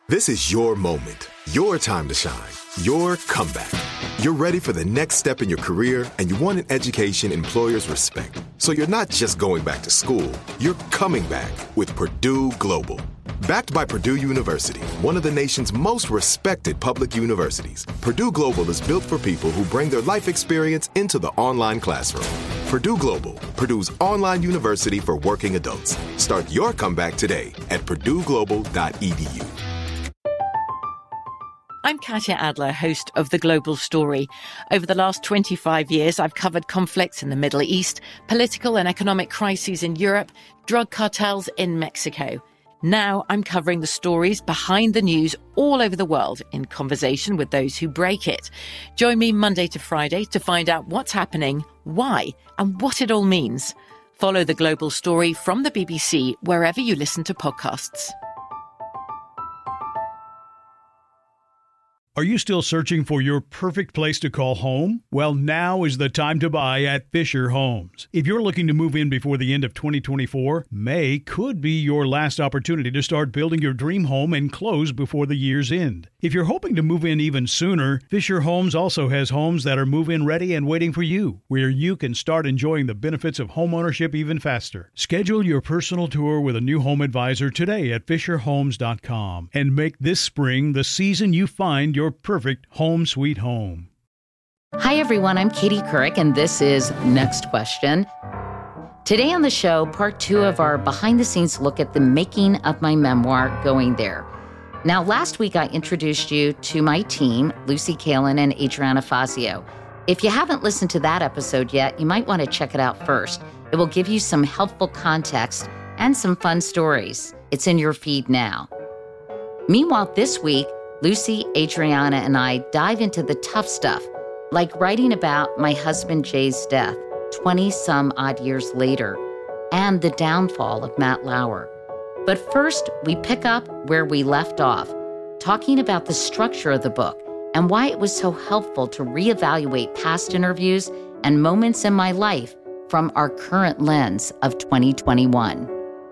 This is your moment, your time to shine, your comeback. You're ready for the next step in your career, and you want an education employers respect. So you're not just going back to school, you're coming back with Purdue Global. Backed by Purdue University, one of the nation's most respected public universities, Purdue Global is built for people who bring their life experience into the online classroom. Purdue Global, Purdue's online university for working adults. Start your comeback today at purdueglobal.edu. I'm Katya Adler, host of The Global Story. Over the last 25 years, I've covered conflicts in the Middle East, political and economic crises in Europe, drug cartels in Mexico. Now I'm covering the stories behind the news all over the world in conversation with those who break it. Join me Monday to Friday to find out what's happening, why, and what it all means. Follow The Global Story from the BBC wherever you listen to podcasts. Are you still searching for your perfect place to call home? Well, now is the time to buy at Fisher Homes. If you're looking to move in before the end of 2024, May could be your last opportunity to start building your dream home and close before the year's end. If you're hoping to move in even sooner, Fisher Homes also has homes that are move-in ready and waiting for you, where you can start enjoying the benefits of homeownership even faster. Schedule your personal tour with a new home advisor today at FisherHomes.com and make this spring the season you find your perfect home sweet home. Hi, everyone. I'm Katie Couric, and this is Next Question. Today on the show, part 2 of our behind-the-scenes look at the making of my memoir, Going There. Now, last week, I introduced you to my team, Lucy Kalin and Adriana Fazio. If you haven't listened to that episode yet, you might want to check it out first. It will give you some helpful context and some fun stories. It's in your feed now. Meanwhile, this week, Lucy, Adriana, and I dive into the tough stuff, like writing about my husband Jay's death 20-some-odd years later, and the downfall of Matt Lauer. But first, we pick up where we left off, talking about the structure of the book and why it was so helpful to reevaluate past interviews and moments in my life from our current lens of 2021.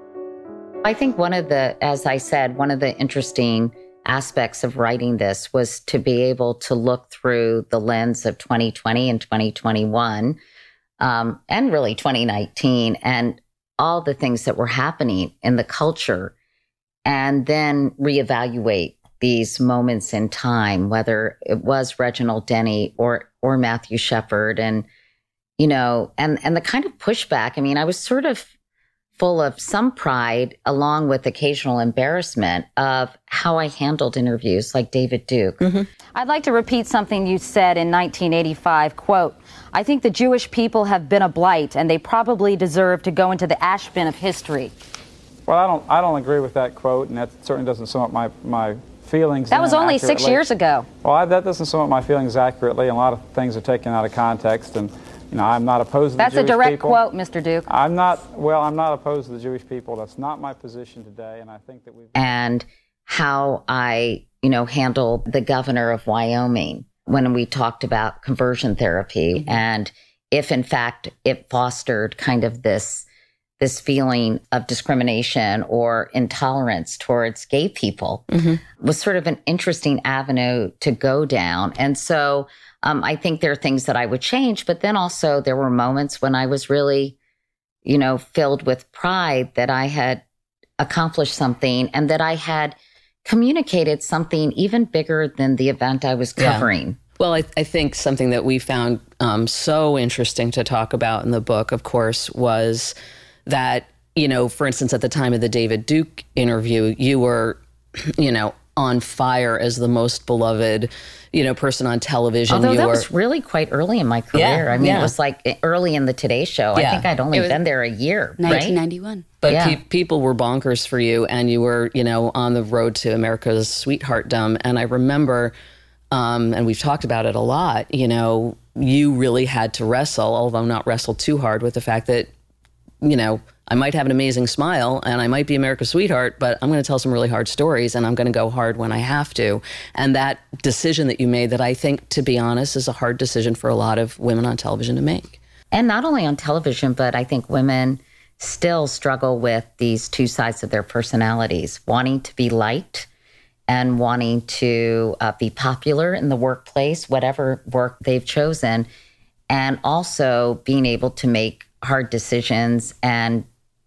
I think one of the interesting aspects of writing this was to be able to look through the lens of 2020 and 2021, and really 2019, and all the things that were happening in the culture, and then reevaluate these moments in time, whether it was Reginald Denny or Matthew Shepard, and the kind of pushback. I mean, I was sort of full of some pride, along with occasional embarrassment, of how I handled interviews like David Duke. Mm-hmm. I'd like to repeat something you said in 1985, quote, "I think the Jewish people have been a blight, and they probably deserve to go into the ash bin of history." Well, I don't agree with that quote, and that certainly doesn't sum up my feelings. That was only accurately. 6 years ago. Well, that doesn't sum up my feelings accurately, and a lot of things are taken out of context, and I'm not opposed to the Jewish people. That's a direct quote, Mr. Duke. I'm not opposed to the Jewish people. That's not my position today, and I think that we've... And how I, handled the governor of Wyoming when we talked about conversion therapy, mm-hmm. and if, in fact, it fostered kind of this feeling of discrimination or intolerance towards gay people, mm-hmm. was sort of an interesting avenue to go down. And so I think there are things that I would change, but then also there were moments when I was really, filled with pride that I had accomplished something and that I had communicated something even bigger than the event I was covering. Yeah. Well, I think something that we found so interesting to talk about in the book, of course, was that, for instance, at the time of the David Duke interview, you were, on fire as the most beloved, person on television. Although that was really quite early in my career. Yeah, I mean, it was like early in the Today Show. Yeah. I think I'd only been there a year, 1991. Right? But people were bonkers for you, and you were, on the road to America's sweetheartdom. And I remember, and we've talked about it a lot, you really had to wrestle, although not wrestle too hard, with the fact that, I might have an amazing smile and I might be America's sweetheart, but I'm going to tell some really hard stories and I'm going to go hard when I have to. And that decision that you made, that I think, to be honest, is a hard decision for a lot of women on television to make. And not only on television, but I think women still struggle with these two sides of their personalities, wanting to be liked and wanting to be popular in the workplace, whatever work they've chosen, and also being able to make hard decisions and,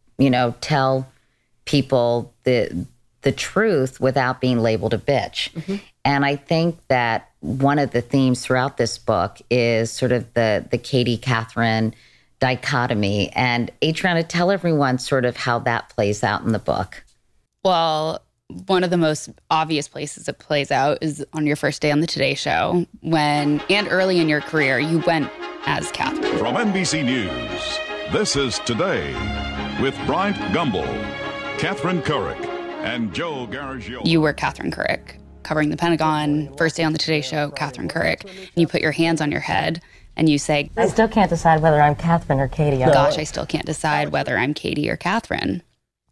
tell people the truth without being labeled a bitch. Mm-hmm. And I think that one of the themes throughout this book is sort of the Katie Catherine dichotomy. And Adriana, tell everyone sort of how that plays out in the book. Well, one of the most obvious places it plays out is on your first day on the Today Show, and early in your career, you went as Catherine. From NBC News, this is Today with Bryant Gumbel, Catherine Couric, and Joe Garagiola. You were Catherine Couric, covering the Pentagon, first day on the Today Show, Catherine Couric. And you put your hands on your head and you say, I still can't decide whether I'm Catherine or Katie. Gosh, I still can't decide whether I'm Katie or Catherine.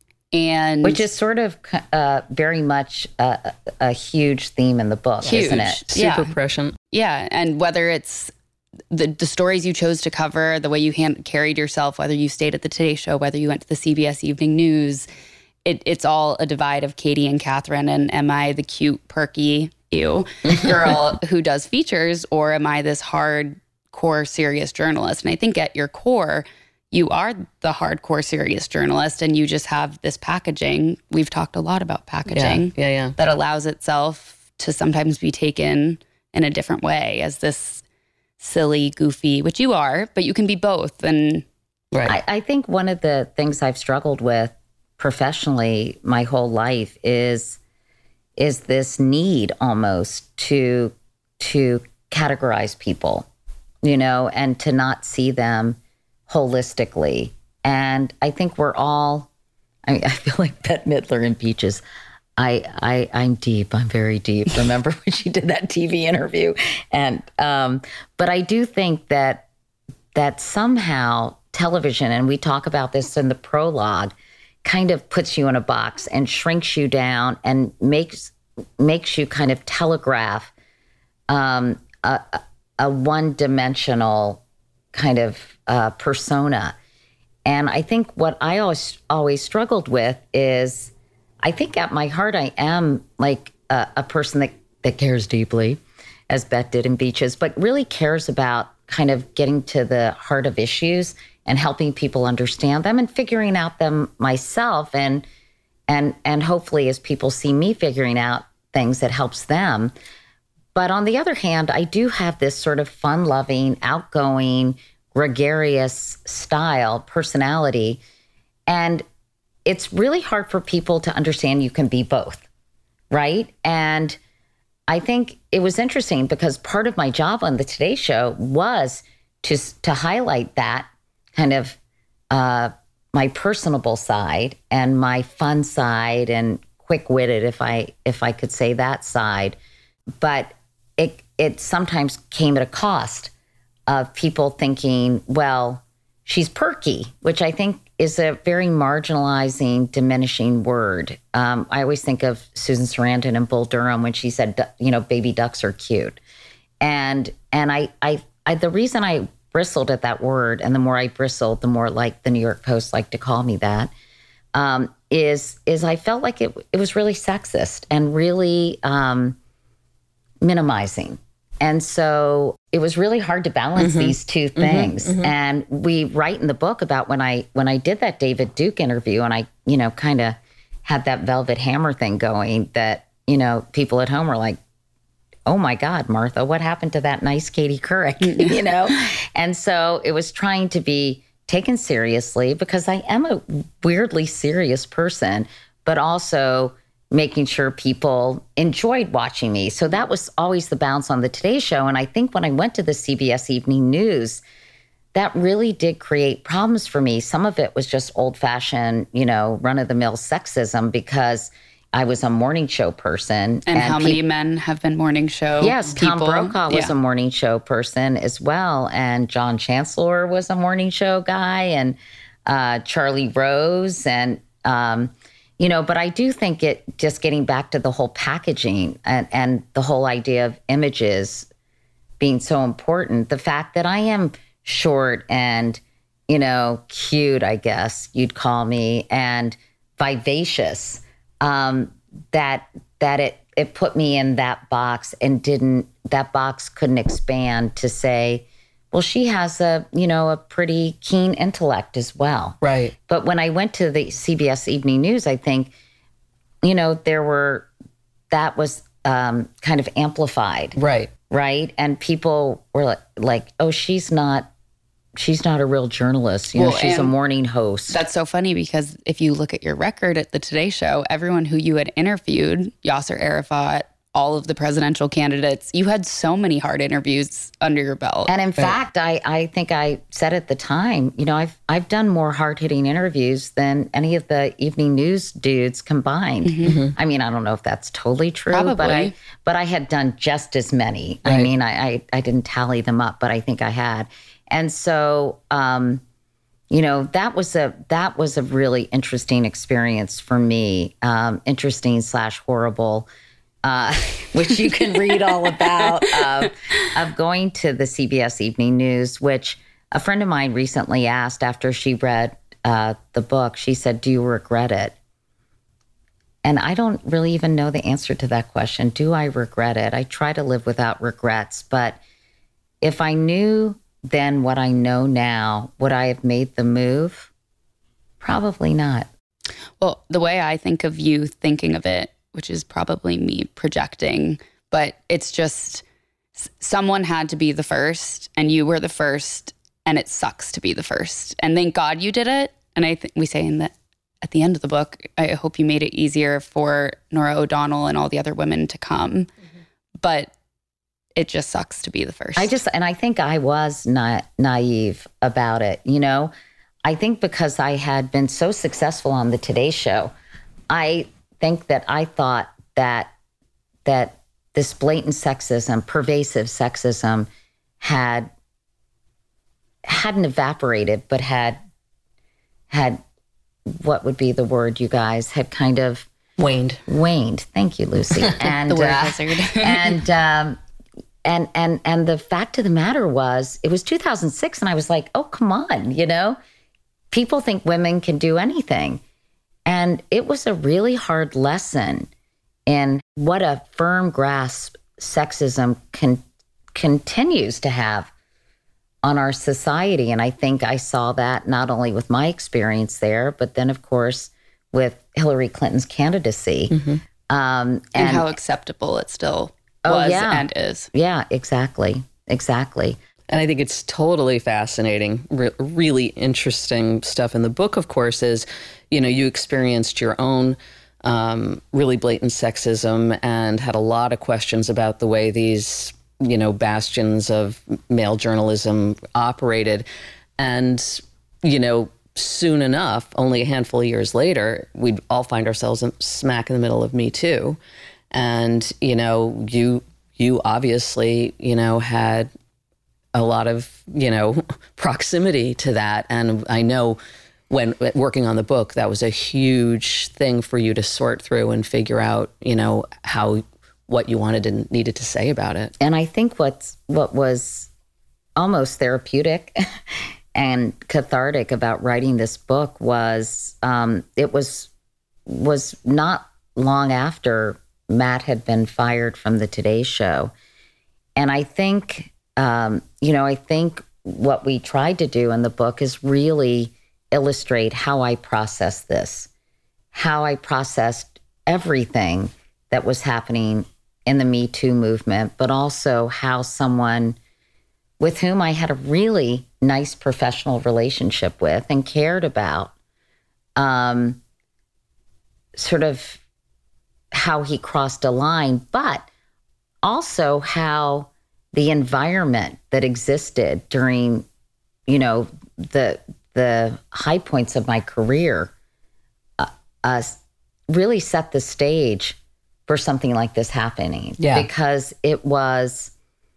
And which is sort of very much a huge theme in the book, isn't it? Super prescient. Yeah, and whether it's the stories you chose to cover, the way you carried yourself, whether you stayed at the Today Show, whether you went to the CBS Evening News, it's all a divide of Katie and Catherine. And am I the cute, perky, girl who does features, or am I this hardcore, serious journalist? And I think at your core, you are the hardcore, serious journalist, and you just have this packaging. We've talked a lot about packaging that allows itself to sometimes be taken in a different way as this silly, goofy, which you are, but you can be both. And right. I think one of the things I've struggled with professionally my whole life is this need almost to categorize people, and to not see them holistically. And I think we're all, I feel like Bette Midler in Peaches. I'm deep. I'm very deep. Remember when she did that TV interview? And, but I do think that somehow television, and we talk about this in the prologue, kind of puts you in a box and shrinks you down and makes you kind of telegraph a one-dimensional kind of persona. And I think what I always struggled with is, I think at my heart I am like a person that cares deeply, as Bette did in Beaches, but really cares about kind of getting to the heart of issues and helping people understand them and figuring out them myself, and hopefully as people see me figuring out things, that helps them. But on the other hand, I do have this sort of fun-loving, outgoing, gregarious style, personality, and it's really hard for people to understand you can be both, right? And I think it was interesting because part of my job on the Today Show was to highlight that kind of my personable side and my fun side and quick-witted, if I could say that side. But it sometimes came at a cost of people thinking, well, she's perky, which I think is a very marginalizing, diminishing word. I always think of Susan Sarandon and Bull Durham when she said, baby ducks are cute. And I the reason I bristled at that word, and the more I bristled, the more like the New York Post liked to call me that, is I felt like it was really sexist and really minimizing. And so it was really hard to balance these two things. And we write in the book about when I did that David Duke interview, and I, kind of had that Velvet Hammer thing going, that, people at home were like, oh my God, Martha, what happened to that nice Katie Couric, And so it was trying to be taken seriously because I am a weirdly serious person, but also making sure people enjoyed watching me. So that was always the balance on the Today Show. And I think when I went to the CBS Evening News, that really did create problems for me. Some of it was just old-fashioned, run-of-the-mill sexism because I was a morning show person. And how many men have been morning show Yes, people? Tom Brokaw was a morning show person as well. And John Chancellor was a morning show guy, and Charlie Rose, and but I do think it, just getting back to the whole packaging and the whole idea of images being so important, the fact that I am short and, cute, I guess you'd call me, and vivacious, that it it put me in that box, and that box couldn't expand to say, well, she has a pretty keen intellect as well. Right. But when I went to the CBS Evening News, I think, that was kind of amplified. Right. Right. And people were like, oh, she's not a real journalist. She's a morning host. That's so funny because if you look at your record at the Today Show, everyone who you had interviewed, Yasser Arafat, all of the presidential candidates, you had so many hard interviews under your belt. And in fact, I think I said at the time, I've done more hard-hitting interviews than any of the evening news dudes combined. Mm-hmm. I mean, I don't know if that's totally true, Probably. but I had done just as many. Right. I mean, I didn't tally them up, but I think I had. And so, that was a really interesting experience for me. Interesting / horrible. Which you can read all about, of going to the CBS Evening News, which a friend of mine recently asked after she read the book. She said, do you regret it? And I don't really even know the answer to that question. Do I regret it? I try to live without regrets. But if I knew then what I know now, would I have made the move? Probably not. Well, the way I think of you thinking of it, which is probably me projecting, but it's just someone had to be the first and you were the first, and it sucks to be the first. And thank God you did it. And I think we say at the end of the book, I hope you made it easier for Norah O'Donnell and all the other women to come. Mm-hmm. But it just sucks to be the first. I think I was not naive about it. I think because I had been so successful on the Today Show, I think that I thought that this blatant sexism, pervasive sexism, hadn't evaporated, but had what would be the word, you guys, had kind of waned. Thank you, Lucy. And the word hazard. and the fact of the matter was, it was 2006, and I was like, oh, come on, people think women can do anything. And it was a really hard lesson in what a firm grasp sexism continues to have on our society. And I think I saw that not only with my experience there, but then, of course, with Hillary Clinton's candidacy. Mm-hmm. And how acceptable it still was and is. Yeah, exactly. And I think it's totally fascinating, really interesting stuff in the book, of course, is, you experienced your own really blatant sexism and had a lot of questions about the way these, bastions of male journalism operated. And, soon enough, only a handful of years later, we'd all find ourselves smack in the middle of Me Too. And, you obviously, had a lot of, proximity to that. And I know when working on the book, that was a huge thing for you to sort through and figure out, what you wanted and needed to say about it. And I think what was almost therapeutic and cathartic about writing this book was it was not long after Matt had been fired from the Today Show. And I think, I think what we tried to do in the book is really illustrate how I processed this, how I processed everything that was happening in the Me Too movement, but also how someone with whom I had a really nice professional relationship with and cared about, sort of how he crossed a line, but also how the environment that existed during, the high points of my career really set the stage for something like this happening. Yeah. Because it was,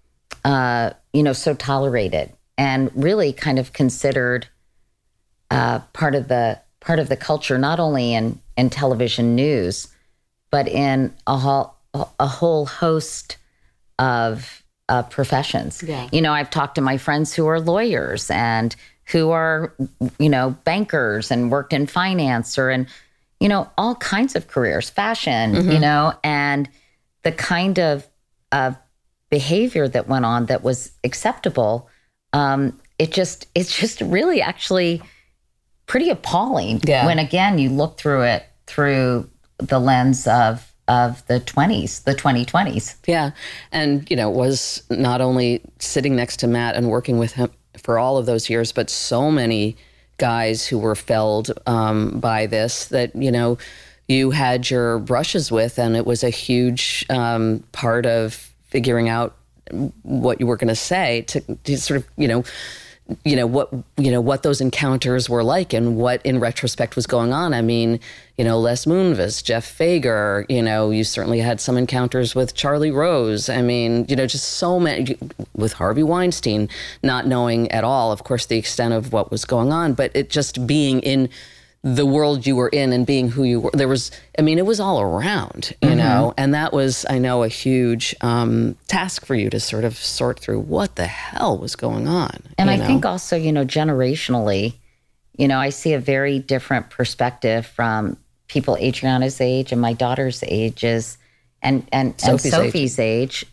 so tolerated and really kind of considered part of the culture, not only in television news, but in a whole host of professions. Yeah. I've talked to my friends who are lawyers and who are, bankers and worked in finance or in, all kinds of careers, fashion, mm-hmm. And the kind of behavior that went on that was acceptable, it's just really actually pretty appalling. Yeah. When again you look through it through the lens of the 2020s. Yeah. And, was not only sitting next to Matt and working with him for all of those years, but so many guys who were felled by this that, you had your brushes with, and it was a huge part of figuring out what you were going to say to sort of, what those encounters were like and what in retrospect was going on. I mean, Les Moonves, Jeff Fager, you certainly had some encounters with Charlie Rose. I mean, just so many, with Harvey Weinstein, not knowing at all, of course, the extent of what was going on, but it just being in the world you were in and being who you were. It was all around, you know, and that was, I know, a huge task for you to sort of sort through what the hell was going on. And I think also, generationally, I see a very different perspective from people Adriana's age and my daughter's ages and Sophie's age,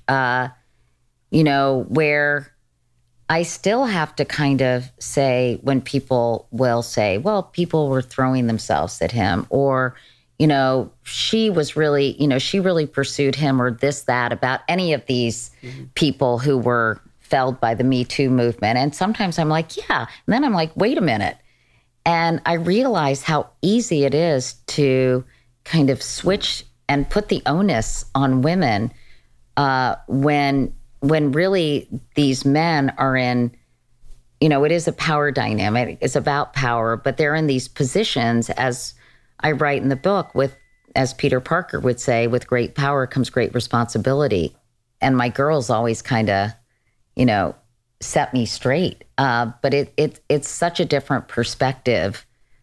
where I still have to kind of say when people will say, well, people were throwing themselves at him, or, she was really, she really pursued him, or this, that, about any of these people who were felled by the Me Too movement. And sometimes I'm like, yeah. And then I'm like, wait a minute. And I realize how easy it is to kind of switch and put the onus on women when really these men are in, it is a power dynamic. It's about power, but they're in these positions, as I write in the book, as Peter Parker would say, with great power comes great responsibility. And my girls always kind of, set me straight. But it's such a different perspective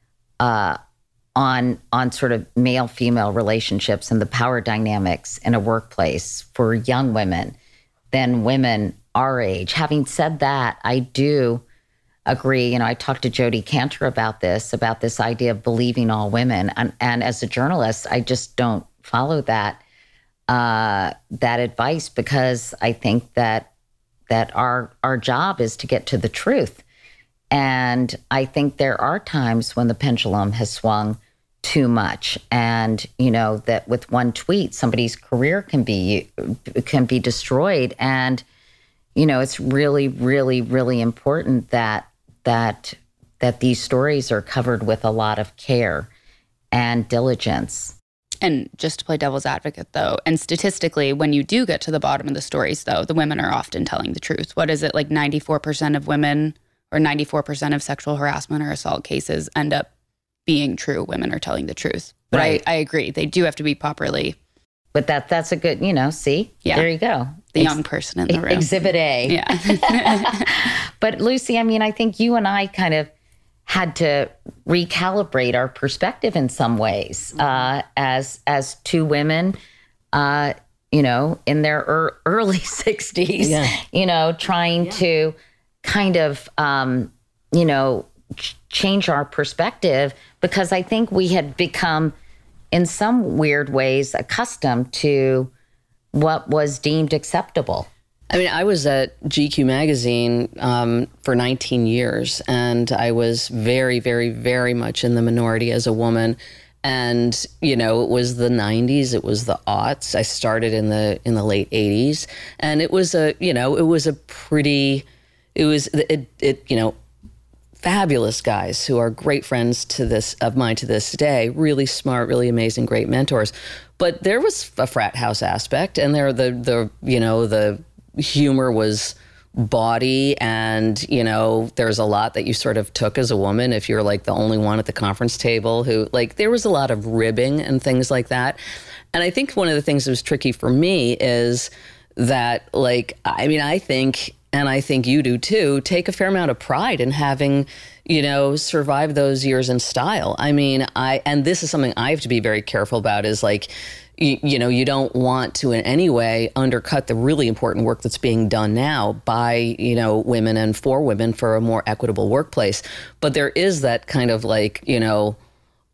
on sort of male-female relationships and the power dynamics in a workplace for young women than women our age. Having said that, I do agree. I talked to Jodi Kantor about this idea of believing all women. And as a journalist, I just don't follow that advice, because I think that our job is to get to the truth. And I think there are times when the pendulum has swung too much, and that with one tweet somebody's career can be destroyed. And it's really, really, really important that these stories are covered with a lot of care and diligence. And just to play devil's advocate, though, and statistically, when you do get to the bottom of the stories, though, the women are often telling the truth. What is it, like 94% of women, or 94% of sexual harassment or assault cases end up being true? Women are telling the truth. But right. I agree. They do have to be properly. But that's a good, see? Yeah. There you go. The young person in the room. Exhibit A. Yeah. But Lucy, I think you and I kind of had to recalibrate our perspective in some ways as two women, in their early 60s, trying to kind of, change our perspective, because I think we had become, in some weird ways, accustomed to what was deemed acceptable. I was at GQ magazine for 19 years, and I was very, very, very much in the minority as a woman. And, it was the 90s, it was the aughts. I started in the late 80s, and it was fabulous guys who are great friends of mine to this day, really smart, really amazing, great mentors. But there was a frat house aspect, and there the humor was bawdy, and there's a lot that you sort of took as a woman if you're like the only one at the conference table who, like, there was a lot of ribbing and things like that. And I think one of the things that was tricky for me is that, like, I think, and I think you do too, take a fair amount of pride in having, survived those years in style. And this is something I have to be very careful about, is like, you don't want to in any way undercut the really important work that's being done now by, women and for women for a more equitable workplace. But there is that kind of like,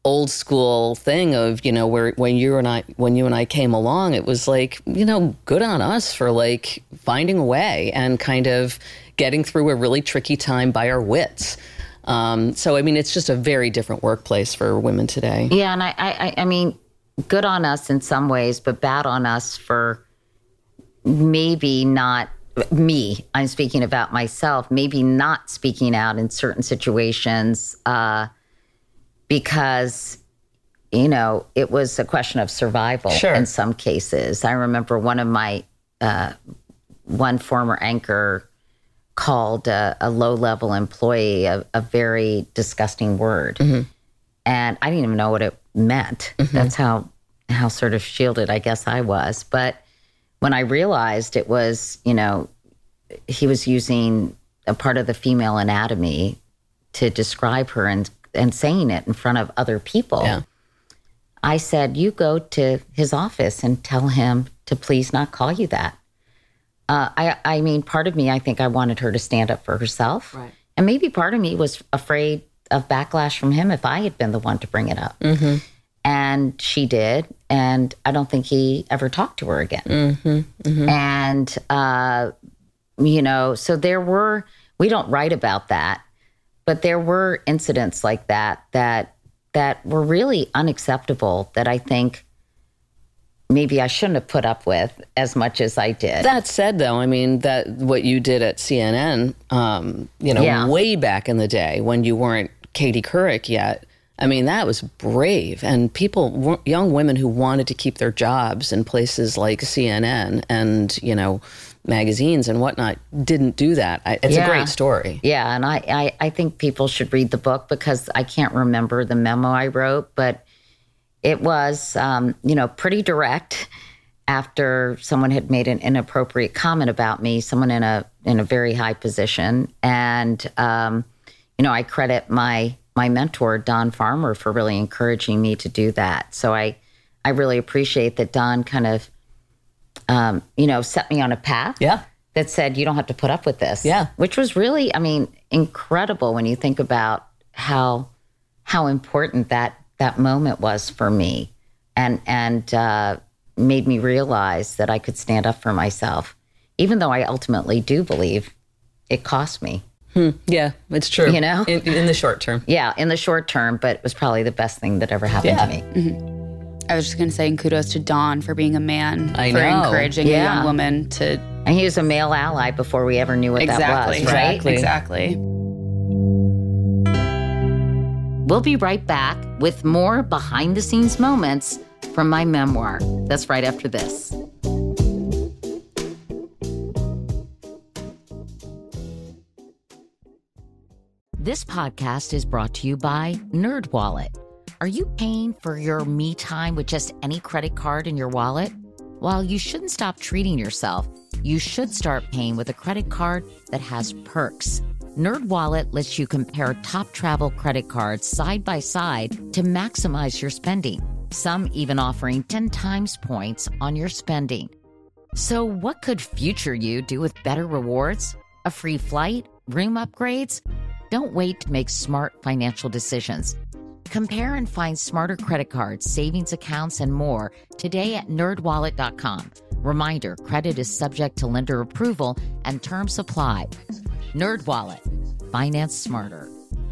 old school thing of, where when you and I came along, it was like, good on us for like finding a way and kind of getting through a really tricky time by our wits. So, I mean, it's just a very different workplace for women today. Yeah. And I mean, good on us in some ways, but bad on us for maybe not me. I'm speaking about myself, maybe not speaking out in certain situations, because, it was a question of survival in some cases. I remember one of my, one former anchor called a low-level employee a very disgusting word. Mm-hmm. And I didn't even know what it meant. Mm-hmm. That's how sort of shielded I guess I was. But when I realized it was, he was using a part of the female anatomy to describe her and saying it in front of other people, I said, you go to his office and tell him to please not call you that. I mean, part of me, I think I wanted her to stand up for herself. Right. And maybe part of me was afraid of backlash from him if I had been the one to bring it up. Mm-hmm. And she did. And I don't think he ever talked to her again. Mm-hmm. Mm-hmm. And, so there were, we don't write about that, but there were incidents like that were really unacceptable that I think maybe I shouldn't have put up with as much as I did. That said, though, I mean, that what you did at CNN, way back in the day when you weren't Katie Couric yet, I mean, that was brave. And people, young women who wanted to keep their jobs in places like CNN and, magazines and whatnot, didn't do that. It's a great story. Yeah, and I think people should read the book because I can't remember the memo I wrote, but it was, pretty direct after someone had made an inappropriate comment about me, someone in a very high position. And, I credit my mentor, Don Farmer, for really encouraging me to do that. So I really appreciate that Don kind of, set me on a path that said, you don't have to put up with this. Yeah. Which was really, incredible when you think about how important that moment was for me and made me realize that I could stand up for myself, even though I ultimately do believe it cost me. Yeah, it's true. In the short term. Yeah, in the short term, but it was probably the best thing that ever happened to me. Mm-hmm. I was just going to say kudos to Don for being a man, encouraging a young woman to... And he was a male ally before we ever knew what that was, right? Exactly. We'll be right back with more behind-the-scenes moments from my memoir. That's right after this. This podcast is brought to you by NerdWallet. Are you paying for your me time with just any credit card in your wallet? While you shouldn't stop treating yourself, you should start paying with a credit card that has perks. NerdWallet lets you compare top travel credit cards side by side to maximize your spending. Some even offering 10 times points on your spending. So what could future you do with better rewards? A free flight? Room upgrades? Don't wait to make smart financial decisions. Compare and find smarter credit cards, savings accounts, and more today at nerdwallet.com. Reminder, credit is subject to lender approval and terms apply. NerdWallet. Finance smarter.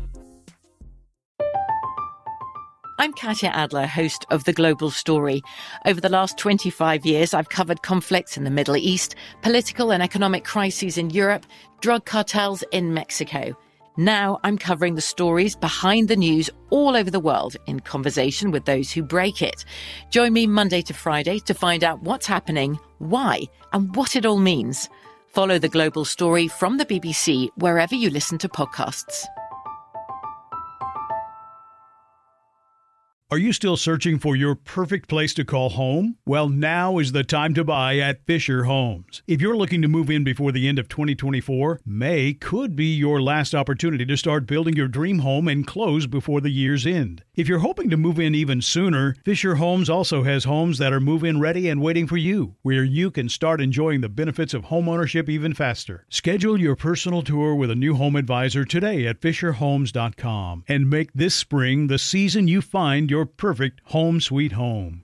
I'm Katya Adler, host of The Global Story. Over the last 25 years, I've covered conflicts in the Middle East, political and economic crises in Europe, drug cartels in Mexico. Now I'm covering the stories behind the news all over the world in conversation with those who break it. Join me Monday to Friday to find out what's happening, why, and what it all means. Follow The Global Story from the BBC wherever you listen to podcasts. Are you still searching for your perfect place to call home? Well, now is the time to buy at Fisher Homes. If you're looking to move in before the end of 2024, May could be your last opportunity to start building your dream home and close before the year's end. If you're hoping to move in even sooner, Fisher Homes also has homes that are move-in ready and waiting for you, where you can start enjoying the benefits of homeownership even faster. Schedule your personal tour with a new home advisor today at FisherHomes.com and make this spring the season you find your perfect home sweet home.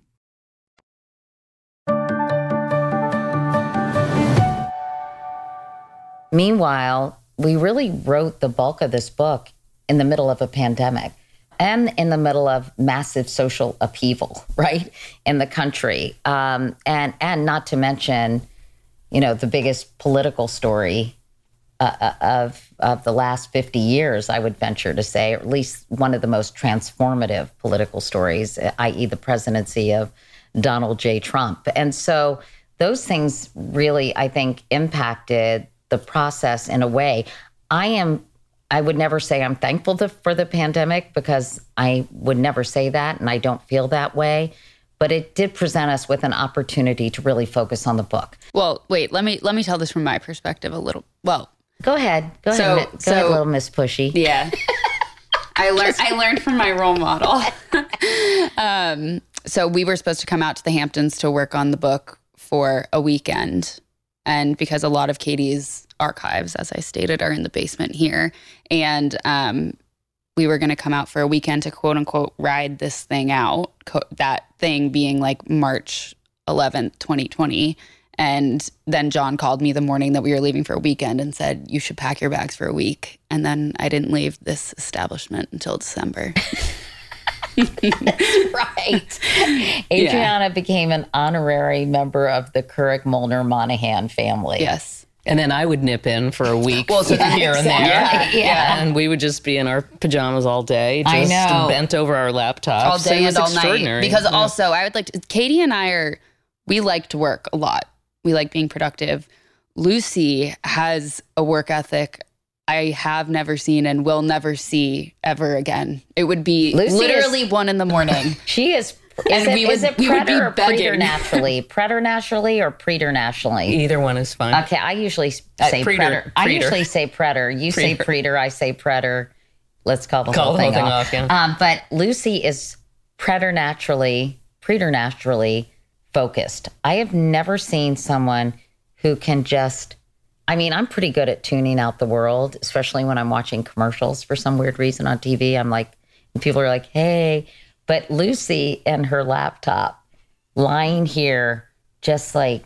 Meanwhile, we really wrote the bulk of this book in the middle of a pandemic and in the middle of massive social upheaval, right, in the country. And not to mention, the biggest political story of the last 50 years, I would venture to say, or at least one of the most transformative political stories, i.e. the presidency of Donald J. Trump. And so those things really, I think, impacted the process in a way. I would never say I'm thankful for the pandemic, because I would never say that, and I don't feel that way. But it did present us with an opportunity to really focus on the book. Well, wait, let me tell this from my perspective a little. Well, Go ahead, little Miss Pushy. Yeah, I learned from my role model. So we were supposed to come out to the Hamptons to work on the book for a weekend, and because a lot of Katie's archives, as I stated, are in the basement here, and we were going to come out for a weekend to quote unquote ride this thing out. That thing being like March 11th, 2020. And then John called me the morning that we were leaving for a weekend and said, you should pack your bags for a week. And then I didn't leave this establishment until December. That's right. Adriana became an honorary member of the Couric-Molnar-Monahan family. Yes. And then I would nip in for a week here and there. Yeah. And we would just be in our pajamas all day, just bent over our laptops. All day and all night. Because yeah. also, I would like to, Katie and I we like to work a lot. We like being productive. Lucy has a work ethic I have never seen and will never see ever again. It would be literally 1 a.m. She is. Is it preter or preternaturally? Preternaturally or preternaturally? Either one is fine. Okay, I usually say preter. I usually say preter. You say preter. I say preter. Let's call the whole thing off. Yeah. But Lucy is preternaturally focused. I have never seen someone who can just, I'm pretty good at tuning out the world, especially when I'm watching commercials for some weird reason on TV. I'm like, and people are like, hey, but Lucy and her laptop lying here, just like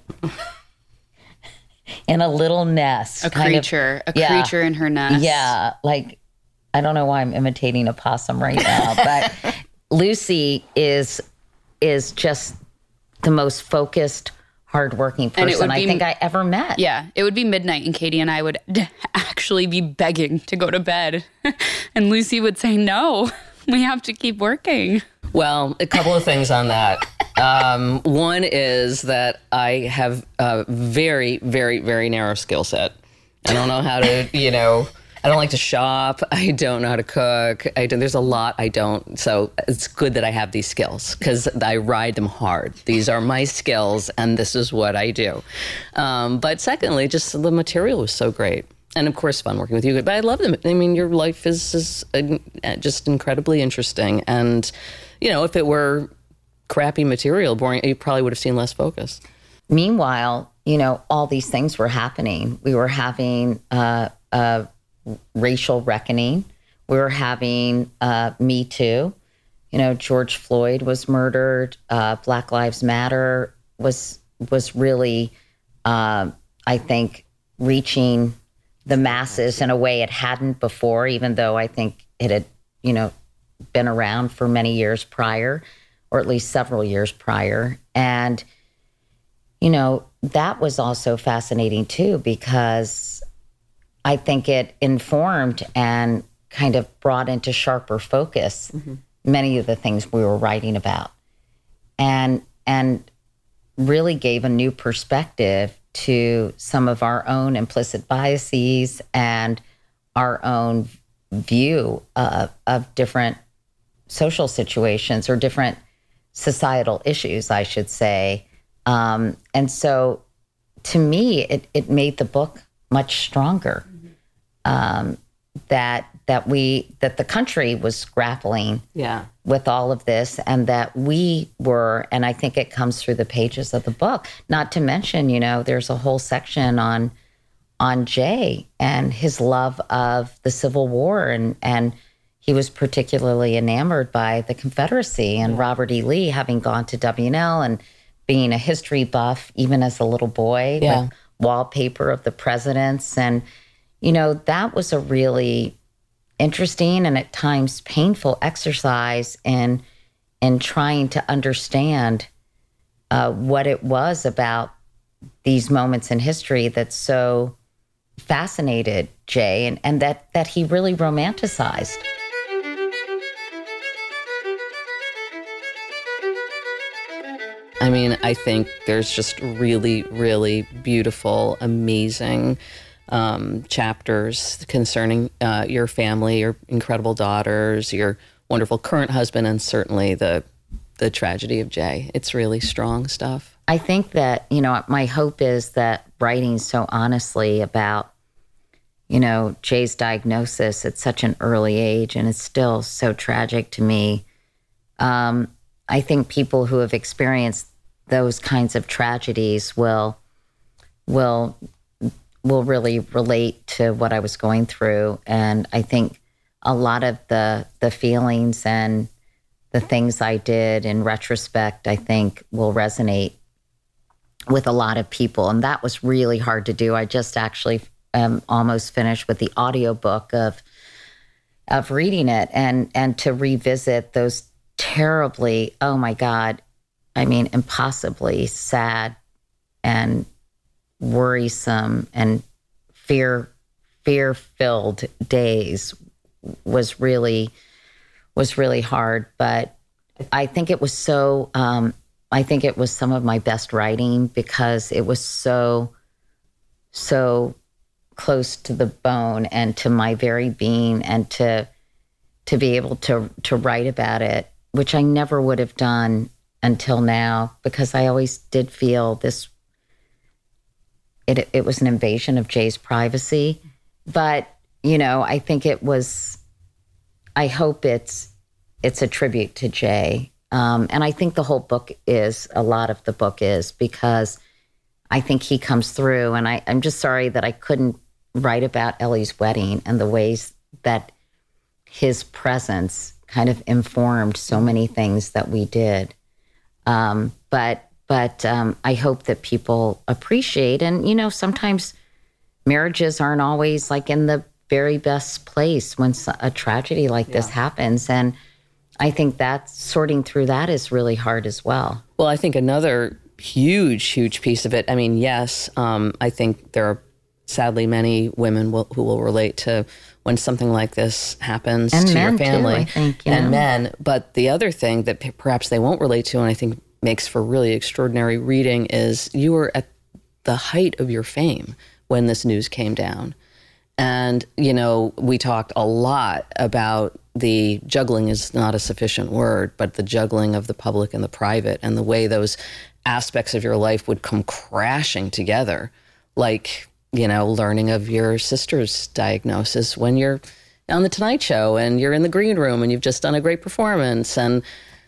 in a little nest. A creature in her nest. Yeah. Like, I don't know why I'm imitating a possum right now, but Lucy is just the most focused, hardworking person I think I ever met. Yeah, it would be midnight and Katie and I would actually be begging to go to bed. And Lucy would say, no, we have to keep working. Well, a couple of things on that. One is that I have a very, very, very narrow skill set. I don't know how to, I don't like to shop. I don't know how to cook. There's a lot I don't. So it's good that I have these skills because I ride them hard. These are my skills and this is what I do. But secondly, just the material was so great. And of course, fun working with you. But I love them. Your life is just incredibly interesting. And, if it were crappy material, boring, you probably would have seen less focus. Meanwhile, all these things were happening. We were having a racial reckoning. We were having Me Too. George Floyd was murdered. Black Lives Matter was really, I think, reaching the masses in a way it hadn't before, even though I think it had, been around for many years prior, or at least several years prior. And, that was also fascinating too, because I think it informed and kind of brought into sharper focus many of the things we were writing about, and really gave a new perspective to some of our own implicit biases and our own view of different social situations or different societal issues, I should say. And so to me, it made the book much stronger. That the country was grappling with all of this, and that we were, and I think it comes through the pages of the book. Not to mention, there's a whole section on Jay and his love of the Civil War, and he was particularly enamored by the Confederacy and Robert E. Lee, having gone to W&L and being a history buff, even as a little boy, with wallpaper of the presidents. And, that was a really interesting and at times painful exercise in trying to understand what it was about these moments in history that so fascinated Jay and that he really romanticized. I mean, I think there's just really, really beautiful, amazing chapters concerning your family, your incredible daughters, your wonderful current husband, and certainly the tragedy of Jay. It's really strong stuff. I think that, my hope is that writing so honestly about, Jay's diagnosis at such an early age, and it's still so tragic to me. I think people who have experienced those kinds of tragedies will really relate to what I was going through. And I think a lot of the feelings and the things I did in retrospect, I think will resonate with a lot of people. And that was really hard to do. I just actually almost finished with the audiobook of reading it and to revisit those terribly, oh my God, I mean, impossibly sad and worrisome and fear-filled days was really hard. But I think it was so, I think it was some of my best writing because it was so close to the bone and to my very being, and to be able to write about it, which I never would have done until now, because I always did feel this, it was an invasion of Jay's privacy. But, I think it was, I hope it's a tribute to Jay. And I think the whole book is, a lot of the book is, because I think he comes through. And I'm just sorry that I couldn't write about Ellie's wedding and the ways that his presence kind of informed so many things that we did. But I hope that people appreciate, and, sometimes marriages aren't always like in the very best place when a tragedy like this happens. And I think that sorting through that is really hard as well. Well, I think another huge piece of it, I mean, yes, I think there are sadly many women who will relate to when something like this happens and to men your family. Too, I think, and men. But the other thing that perhaps they won't relate to, and I think makes for really extraordinary reading, is you were at the height of your fame when this news came down. And, we talked a lot about the juggling is not a sufficient word, but the juggling of the public and the private, and the way those aspects of your life would come crashing together. Like, learning of your sister's diagnosis when you're on the Tonight Show and you're in the green room and you've just done a great performance. And,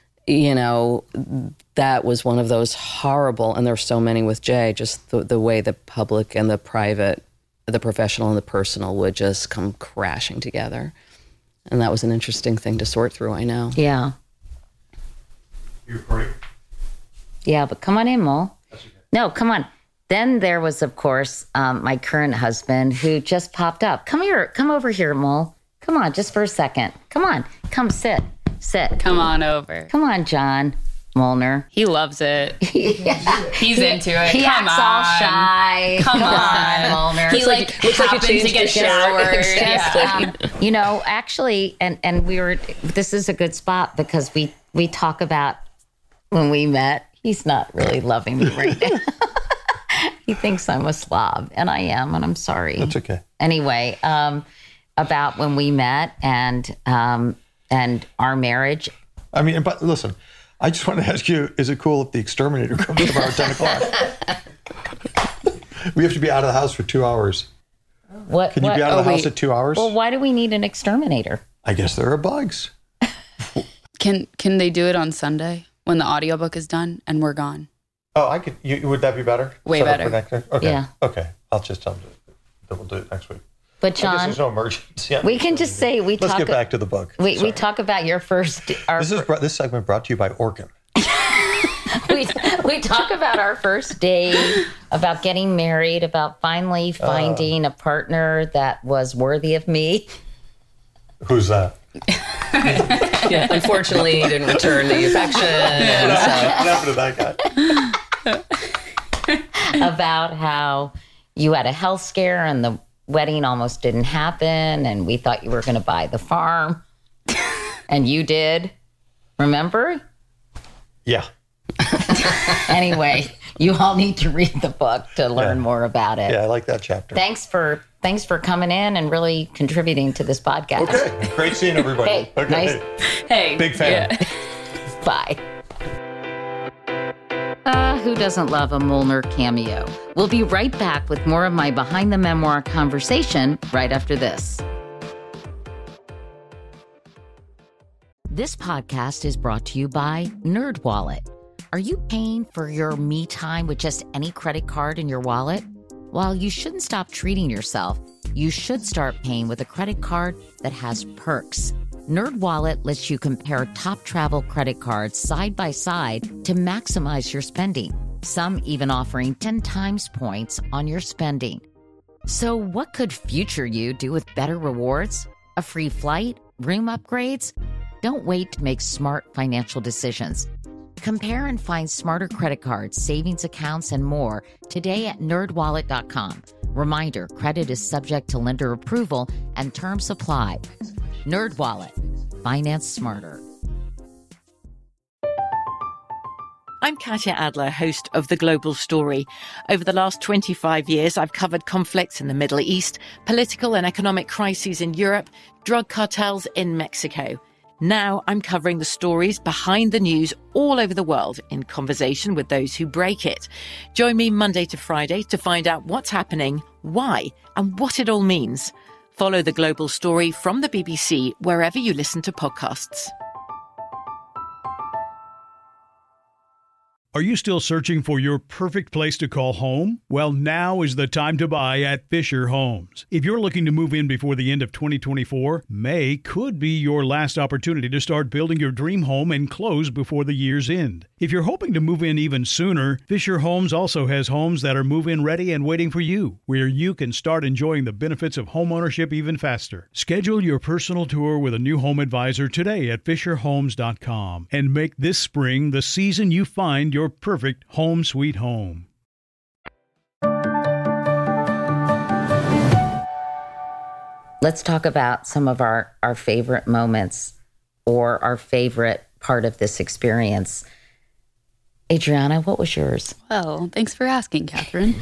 that was one of those horrible, and there's so many with Jay, just the way the public and the private, the professional and the personal would just come crashing together. And that was an interesting thing to sort through, I know. Yeah. You're recording? Yeah, but come on in, Mo. That's okay. No, come on. Then there was, of course, my current husband who just popped up. Come here. Come over here, Mo. Come on, just for a second. Come on. Come sit. Come on over. Come on, John Molnar. He loves it. He's into it. He Come acts on. all shy. Come on, Molnar. He happens to get showered. Actually, and we were. This is a good spot because we talk about when we met. He's not really loving me right now. He thinks I'm a slob, and I am, and I'm sorry. That's okay. Anyway, about when we met, and and our marriage. I mean, but listen, I just want to ask you, is it cool if the exterminator comes tomorrow at 10 o'clock? We have to be out of the house for 2 hours. Can you be out of the house at 2 hours? Well, why do we need an exterminator? I guess there are bugs. Can they do it on Sunday when the audiobook is done and we're gone? Oh, I could. Would that be better? Way better. Okay. Yeah. Okay. I'll just tell them that we'll do it next week. But John, I guess there's no emergency. We can just say Let's get back to the book. We talk about your first. This segment brought to you by Orkin. we talk about our first date, about getting married, about finally finding a partner that was worthy of me. Who's that? Yeah, unfortunately, he didn't return the affection. What happened to that guy? About how you had a health scare and the wedding almost didn't happen, and we thought you were going to buy the farm, and you did. Remember? Yeah. Anyway, you all need to read the book to learn more about it. Yeah, I like that chapter. Thanks for coming in and really contributing to this podcast. Okay, great seeing everybody. Hey, okay. Nice. Hey, big fan. Yeah. Bye. Who doesn't love a Molnar cameo? We'll be right back with more of my behind the memoir conversation right after this. This podcast is brought to you by NerdWallet. Are you paying for your me time with just any credit card in your wallet? While you shouldn't stop treating yourself, you should start paying with a credit card that has perks. NerdWallet lets you compare top travel credit cards side by side to maximize your spending. Some even offering 10 times points on your spending. So what could future you do with better rewards? A free flight? Room upgrades? Don't wait to make smart financial decisions. Compare and find smarter credit cards, savings accounts, and more today at nerdwallet.com. Reminder, credit is subject to lender approval and terms apply. NerdWallet. Finance smarter. I'm Katya Adler, host of The Global Story. Over the last 25 years, I've covered conflicts in the Middle East, political and economic crises in Europe, drug cartels in Mexico. Now I'm covering the stories behind the news all over the world in conversation with those who break it. Join me Monday to Friday to find out what's happening, why, and what it all means. Follow The Global Story from the BBC wherever you listen to podcasts. Are you still searching for your perfect place to call home? Well, now is the time to buy at Fisher Homes. If you're looking to move in before the end of 2024, May could be your last opportunity to start building your dream home and close before the year's end. If you're hoping to move in even sooner, Fisher Homes also has homes that are move-in ready and waiting for you, where you can start enjoying the benefits of homeownership even faster. Schedule your personal tour with a new home advisor today at FisherHomes.com and make this spring the season you find your perfect home sweet home. Let's talk about some of our favorite moments or our favorite part of this experience. Adriana, what was yours? Well, thanks for asking, Catherine.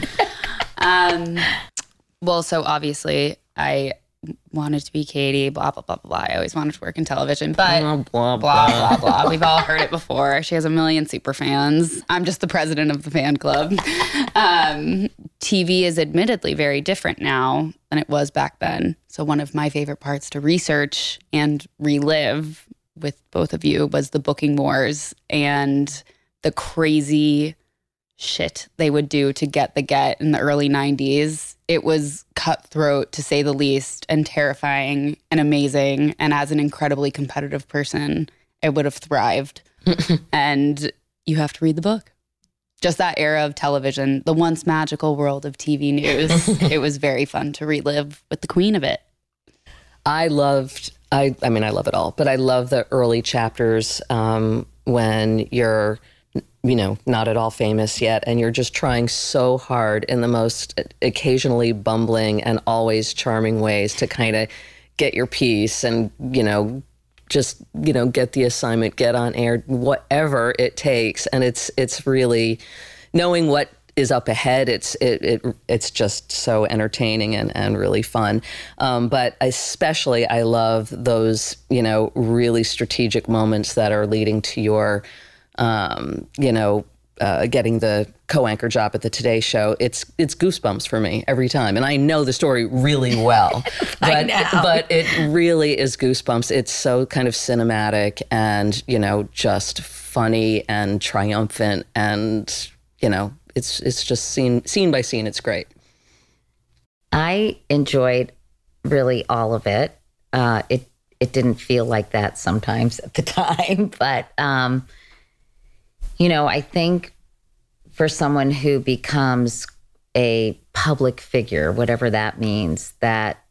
Well, so obviously I wanted to be Katie, blah, blah, blah, blah. I always wanted to work in television, but blah, blah, blah. We've all heard it before. She has 1 million super fans. I'm just the president of the fan club. TV is admittedly very different now than it was back then. So one of my favorite parts to research and relive with both of you was the booking wars and the crazy shit they would do to get the get in the early 90s. It was cutthroat, to say the least, and terrifying and amazing. And as an incredibly competitive person, it would have thrived. And you have to read the book. Just that era of television, the once magical world of TV news. It was very fun to relive with the queen of it. I love it all, but I love the early chapters when you're, not at all famous yet, and you're just trying so hard in the most occasionally bumbling and always charming ways to kind of get your piece and, get the assignment, get on air, whatever it takes. And it's really knowing what is up ahead. It's just so entertaining and really fun. But especially I love those, really strategic moments that are leading to your, getting the co-anchor job at the Today Show. It's goosebumps for me every time. And I know the story really well, but it really is goosebumps. It's so kind of cinematic and, just funny and triumphant and, it's just scene by scene. It's great. I enjoyed really all of it. It didn't feel like that sometimes at the time, but I think for someone who becomes a public figure, whatever that means, that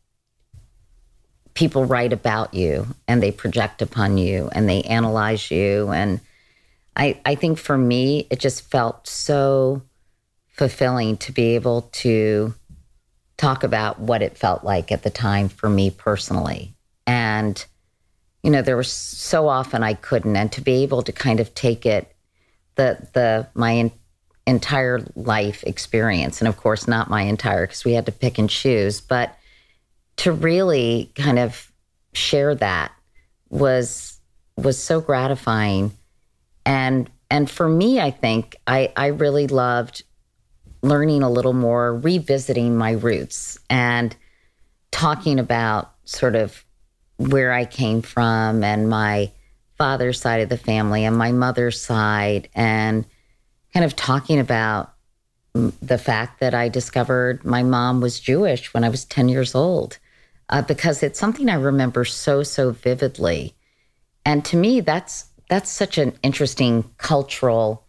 people write about you and they project upon you and they analyze you. And I think for me, it just felt so fulfilling to be able to talk about what it felt like at the time for me personally. And, there was so often I couldn't, and to be able to kind of take it, my entire life experience, and of course not my entire, because we had to pick and choose, but to really kind of share that was so gratifying. And for me, I think I really loved learning a little more, revisiting my roots and talking about sort of where I came from and my father's side of the family and my mother's side, and kind of talking about the fact that I discovered my mom was Jewish when I was 10 years old, because it's something I remember so vividly. And to me, that's such an interesting cultural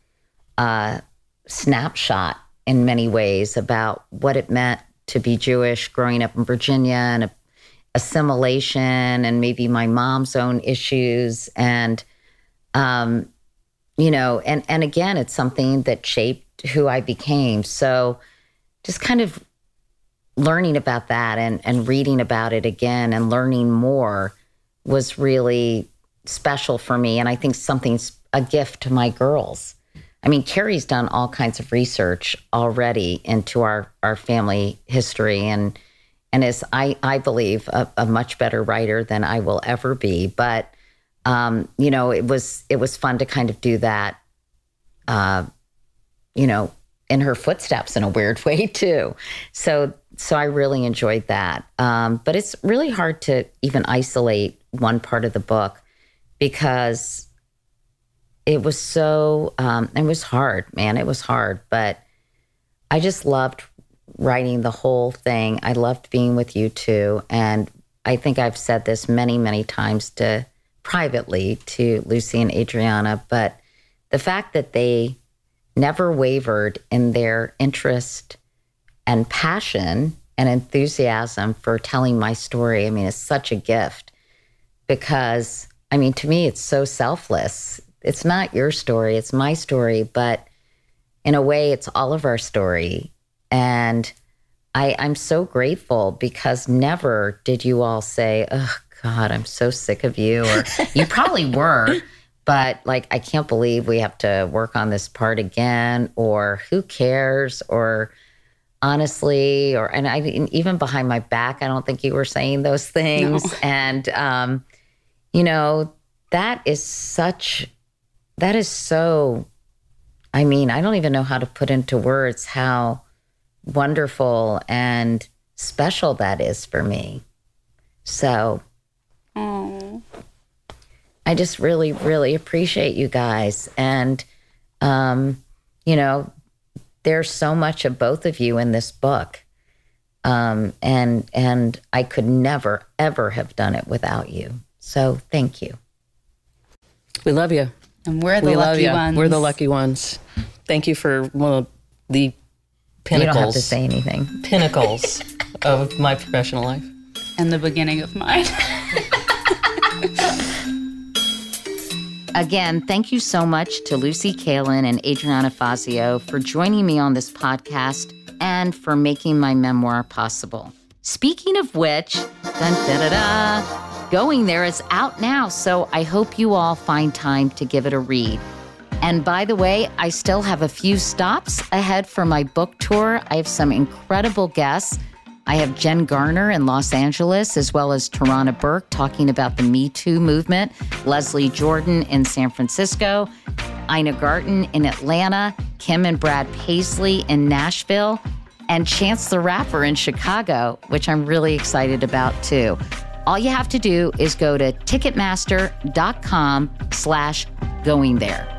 snapshot in many ways about what it meant to be Jewish growing up in Virginia, and assimilation, and maybe my mom's own issues. And, and again, it's something that shaped who I became. So just kind of learning about that and reading about it again and learning more was really special for me. And I think something's a gift to my girls. I mean, Carrie's done all kinds of research already into our family history and is, I believe, a much better writer than I will ever be. But, it was fun to kind of do that, in her footsteps in a weird way too. So I really enjoyed that. But it's really hard to even isolate one part of the book because it was so, it was hard, man. It was hard, but I just loved writing the whole thing. I loved being with you two. And I think I've said this many, many times privately to Lucy and Adriana, but the fact that they never wavered in their interest and passion and enthusiasm for telling my story, is such a gift because, to me, it's so selfless. It's not your story, it's my story, but in a way, it's all of our story. And I'm so grateful because never did you all say, oh, God, I'm so sick of you. Or you probably were, but I can't believe we have to work on this part again, or who cares, or honestly, and even behind my back, I don't think you were saying those things. No. And, that is so, I don't even know how to put into words how wonderful and special that is for me. So I just really, really appreciate you guys. And, there's so much of both of you in this book. And I could never, ever have done it without you. So thank you. We love you. And we're the lucky ones. We're the lucky ones. Thank you for one of the pinnacles. You don't have to say anything. Pinnacles of my professional life. And the beginning of mine. Again, thank you so much to Lucy Kalin and Adriana Fazio for joining me on this podcast and for making my memoir possible. Speaking of which, Going There is out now, so I hope you all find time to give it a read. And by the way, I still have a few stops ahead for my book tour. I have some incredible guests. I have Jen Garner in Los Angeles, as well as Tarana Burke talking about the Me Too movement, Leslie Jordan in San Francisco, Ina Garten in Atlanta, Kim and Brad Paisley in Nashville, and Chance the Rapper in Chicago, which I'm really excited about too. All you have to do is go to Ticketmaster.com/going there.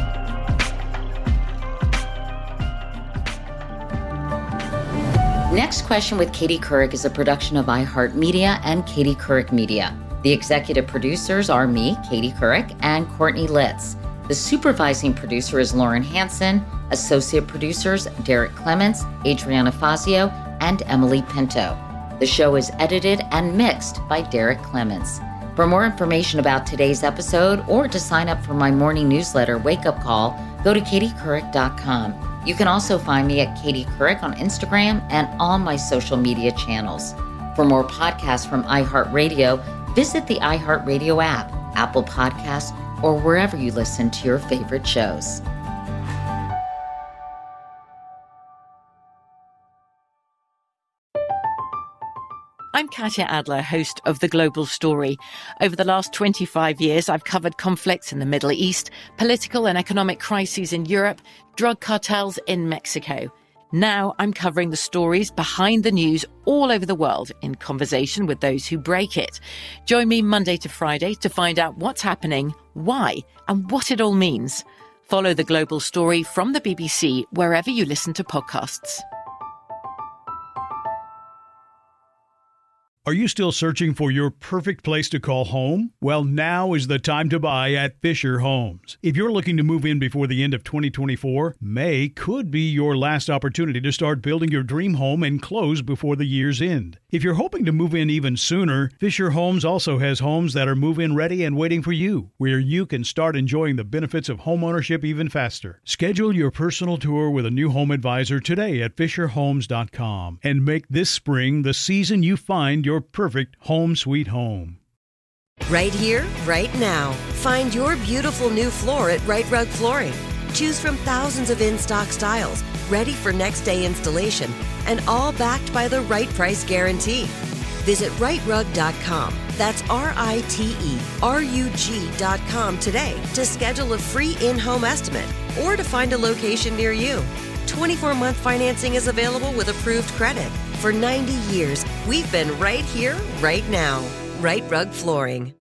Next Question with Katie Couric is a production of iHeartMedia and Katie Couric Media. The executive producers are me, Katie Couric, and Courtney Litz. The supervising producer is Lauren Hansen. Associate producers, Derek Clements, Adriana Fazio, and Emily Pinto. The show is edited and mixed by Derek Clements. For more information about today's episode or to sign up for my morning newsletter, Wake Up Call, go to katiecouric.com. You can also find me at Katie Couric on Instagram and all my social media channels. For more podcasts from iHeartRadio, visit the iHeartRadio app, Apple Podcasts, or wherever you listen to your favorite shows. I'm Katya Adler, host of The Global Story. Over the last 25 years, I've covered conflicts in the Middle East, political and economic crises in Europe, drug cartels in Mexico. Now I'm covering the stories behind the news all over the world in conversation with those who break it. Join me Monday to Friday to find out what's happening, why, and what it all means. Follow The Global Story from the BBC wherever you listen to podcasts. Are you still searching for your perfect place to call home? Well, now is the time to buy at Fisher Homes. If you're looking to move in before the end of 2024, May could be your last opportunity to start building your dream home and close before the year's end. If you're hoping to move in even sooner, Fisher Homes also has homes that are move-in ready and waiting for you, where you can start enjoying the benefits of homeownership even faster. Schedule your personal tour with a new home advisor today at FisherHomes.com and make this spring the season you find your perfect home sweet home. Right here, right now. Find your beautiful new floor at Rite Rug Flooring. Choose from thousands of in-stock styles, ready for next day installation, and all backed by the right price guarantee. Visit riterug.com. That's RITERUG.com today to schedule a free in-home estimate or to find a location near you. 24-month financing is available with approved credit. For 90 years, we've been right here, right now. Rite Rug Flooring.